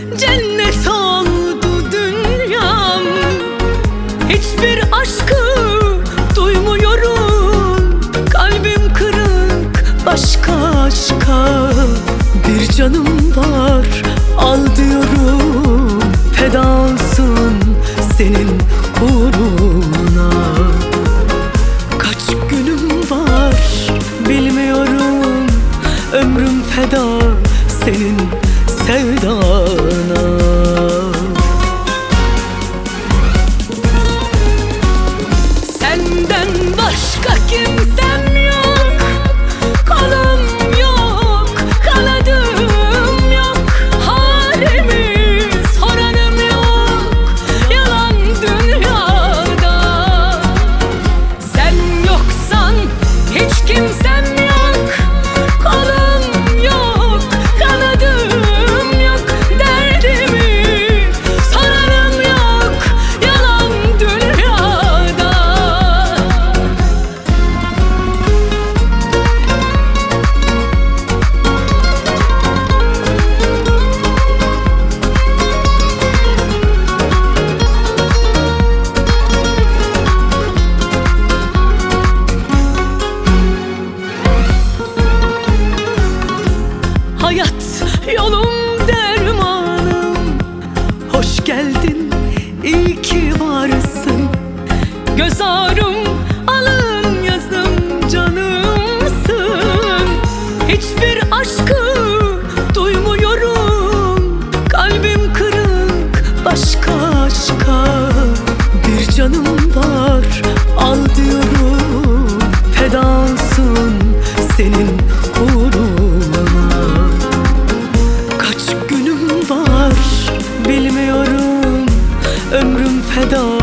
cennet oldu dünyam. Hiçbir aşkı duymuyorum, kalbim kırık başka aşka. Bir canım var, al diyorum, feda olsun senin uğruna. Kaç günüm var bilmiyorum, ömrüm feda senin sevdana. Senden başka kimsem yok, kolum yok, kanadım yok, halimi soranım yok, yalan dünyada. Sen yoksan hiç kimsem yok, kolum yok, kanadım yok, derdimi soranım yok, yalan dünyada. Hayat yolum dermanım, hoş geldin, iyi ki varsın. Göz ağrım, alın yazım, canımsın. Hiçbir aşkı duymuyorum, kalbim kırık başka aşka. Bir canım var, al diyorum, feda olsun senin uğruna. Kaç günüm var bilmiyorum, ömrüm feda